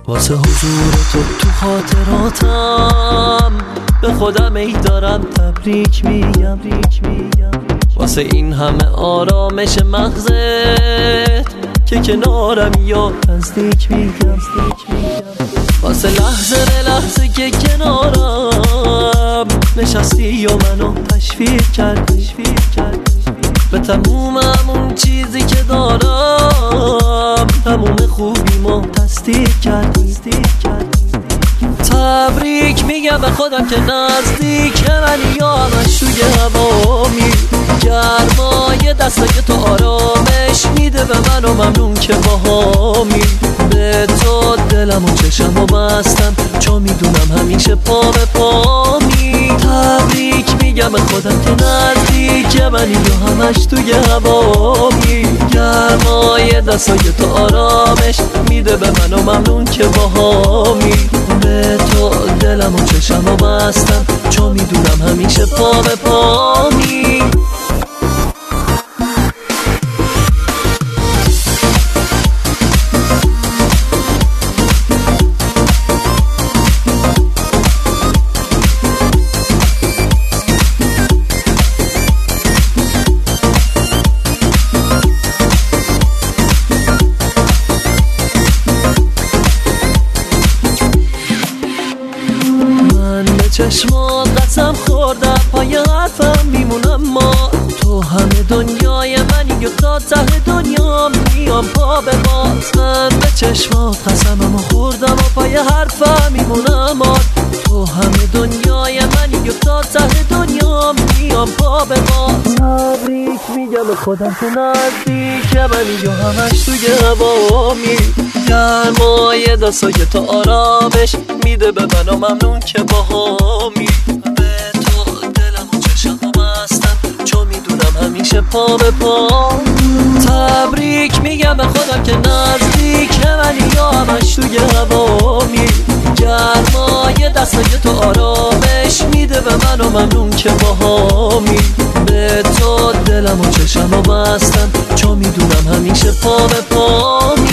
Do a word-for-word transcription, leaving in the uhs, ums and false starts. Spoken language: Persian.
واسه حضور تو تو خاطراتم به خودم ای دارم تبریک میگم. واسه این همه آرامش مغزت که کنارم یا نزدیک میگم. واسه لحظه به لحظه که کنارم نشستی و منو تشویق کردی به تموم همون چیزی که دارم، تموم خوبیمو تصدیق کردی. تبریک میگم به خودم که نزدیک منی یا همش توی هوامی. گرمای دستا که تو آرامش میده به من و ممنون که باهامی. به تو دلم و چشم و بستم چون میدونم همیشه پا به پامی. تبریک میگم به خودم که نزدیک منی یا همش توی هوامی. گرمای دستا که تو آرامش میده به من و ممنون که باهامی. به تو دلم و چشم و بستم چون میدونم همیشه پا به پامی. چشمات قسم خوردم پای حرفم میمونم، ما تو همه دنیای منی و تا ته دنیا میام پا به باز. من به چشمات قسممو خوردم و پای حرفم میمونم، ما تو همه دنیای منی و تا ته دنیا میام پا به باز. تبریک میگم به خودم که نزدیک منی و همش توی هوامی. گرمای دستای تو آرامش میده به من و ممنون که باهامی. به تو دلم و چشم و بستم چون میدونم همیشه پا به پا. تبریک میگم به خودم که نزدیک منی یا همش توی هوامی. گرمای دستای تو آرامش میده به من و ممنون که باهامی. به تو دلم و چشم و بستم چون میدونم همیشه پا به پا.